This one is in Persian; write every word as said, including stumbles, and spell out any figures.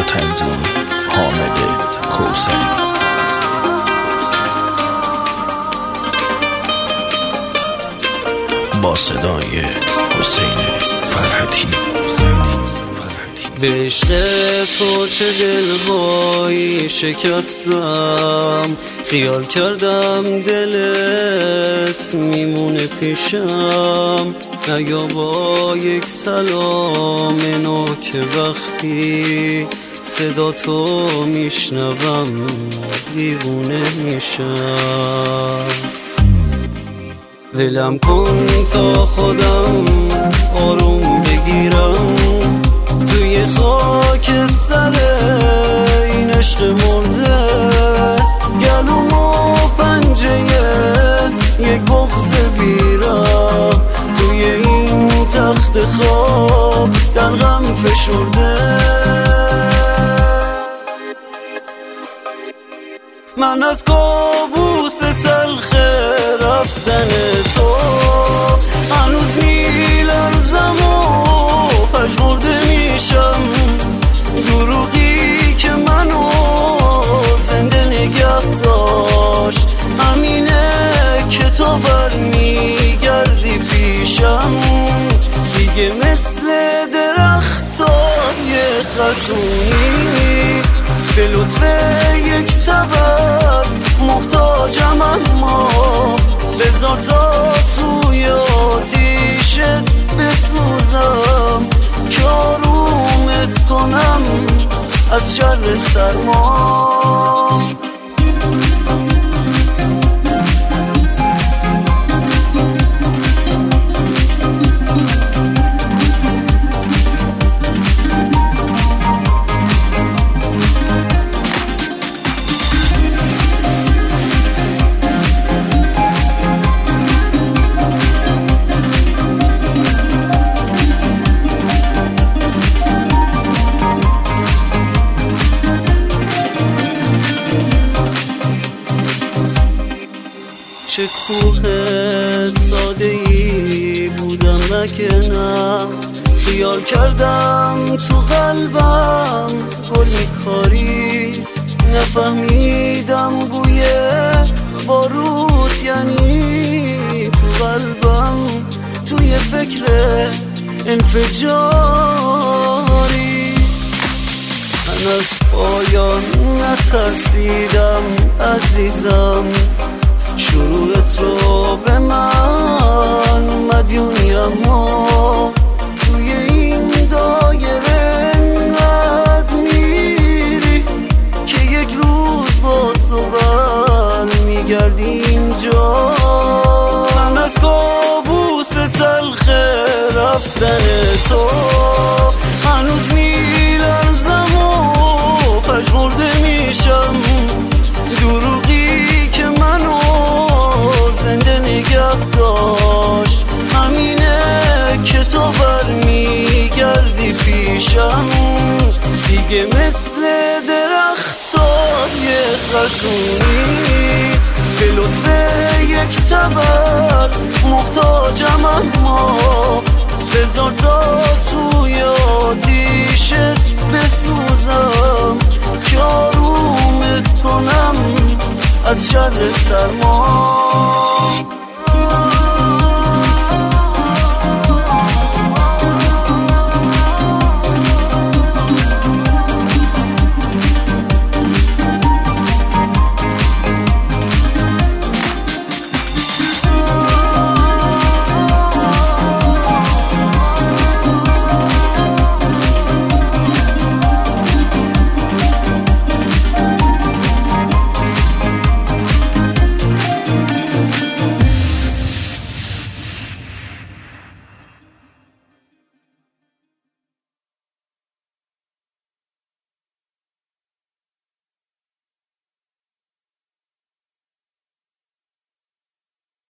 تنظیم حامد کوثری. با صدای حسین فرحتی. به عشق تو چه دلهایی شکستم، خیال کردم دلت میمونه پیشم. نیا با یک سلام نوک وقتی صدا تو میشنوم دیوونه میشم. ولم کن تا خودم آروم بگیرم توی خاک سر این عشق مرده. گلوم و پنجه یک بغض بیرم توی این تخت خواب در غم فشرده. من از کابوس تلخ رفتن تو هنوز میلرزم و پژمرده میشم. دروغی که منو زنده نگه داشت همینه که تو برمیگردی پیشم. دیگه مثل درختای خزونی به لطف یک تبر محتاجم، اما بذار تا توی آتیشت بسوزم که آرومت کنم از شر سرما. چه کوه ساده‌ای بودم نکنم، خیال کردم تو قلبم گل میکاری. نفهمیدم بوی باروت یعنی تو قلبم توی فکر انفجاری. من از پایان نترسیدم عزیزم، شروع تو به من مدیونی، اما توی این دایره انقدر میری که یک روز با صبح میگردی اینجا. من از کابوس تلخ رفتن تو هنوز میلرزم و پژمرده میشم. دروغی که منو زنده نگه داشت همینه که تو برمیگردی پیشم. دیگه مثل درختای خزونی به لطف یک تبر محتاجم، اما بذار تا توی آتیشت بسوزم که آرومت کنم از شر سرما.